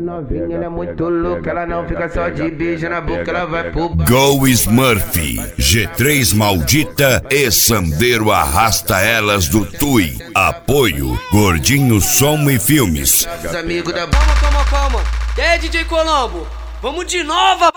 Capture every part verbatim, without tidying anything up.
novinha, ela é muito louca, ela não fica só de beijo na boca, ela vai pro... Go Smurf, G três Maldita e Sandeiro Arrasta Elas do Tui. Apoio Gordinho Som e Filmes. Os amigos da... Calma, calma, calma. E aí, D J Colombo? Vamos de nova!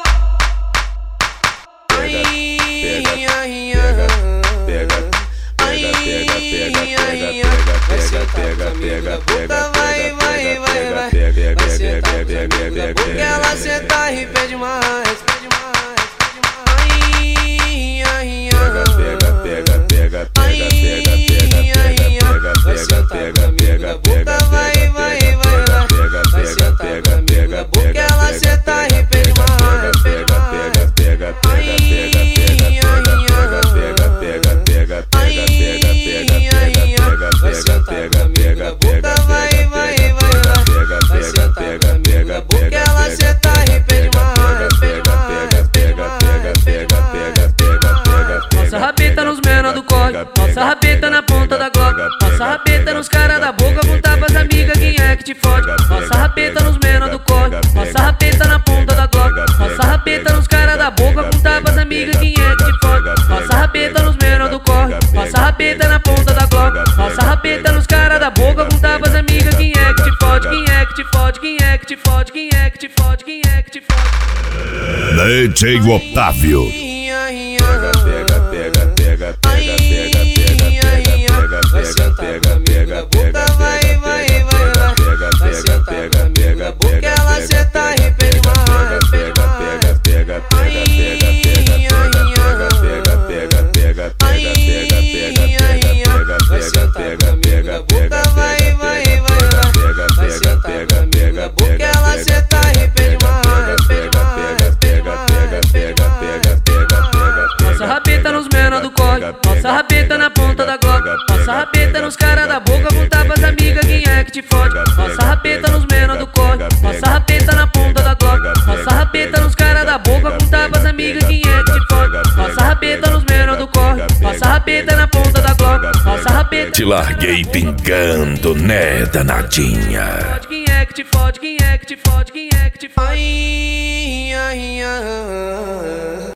Pega, pega, pega, pega, pega, pega, pega, pega, pega, vai, vai, vai, vai, vai sentar com os amigos da boca, ela senta e pede mais, pede mais, pede mais. Ai, ai, pega, pega, pega, pega, pega, vai sentar com os amigos da boca, vai, vai, vai, vai, vai sentar com os amigos da boca, ela senta e pede mais, pede mais. pega, pega, pega, vai sentar com a amiga da boca, vai, vai, vai, vai, vai sentar com a amiga da boca, ela senta e pede mais, pede mais, pede mais, pede mais. Passa a rabeta nos menor do corre, passa a rabeta na ponta da glock, passa a rabeta nos cara da boca, com tapas amiga, quem é que te fode? Passa a rabeta nos menor do corre, passa a rabeta na ponta da glock, passa a rabeta nos cara da boca, com tapas amiga, quem é que te fode? Passa a rabeta nos menor do corre, passa a rabeta na ponta da glock, passa a rabeta nos cara da boca, com tapas amiga, quem é que te fode? Quem é que te fode? Quem é que te fode? Quem é que te fode? Quem é que te fode? D J Otávio. pega, pega, pega, pega, pega, pega, vai sentar com a amiga da boca, vai, vai, vai, vai, vai sentar com a amiga da boca, ela senta e pede mais, pede mais. pega, pega, pega, vai sentar com a amiga da boca, vai, vai, vai, vai, vai sentar com a amiga da boca, ela senta e pede mais, pede mais, pede mais, pede mais. Passa a rabeta nos menor do corre, passa a rabeta na ponta da glock, passa a rabeta nos cara da boca, com tapas amiga, quem é que te fode? Passa a rabeta nos menor do corre, passa a rabeta na ponta da glock, passa a rabeta nos cara da boca, com tapas amiga, quem é que te fode? Passa a rabeta nos menor do corre, passa a rabeta na ponta da glock, passa a rabeta... Te larguei pingando, né, danadinha? Quem é que te fode? Quem é que te fode? Quem é que te fode? Ai, ai, ai.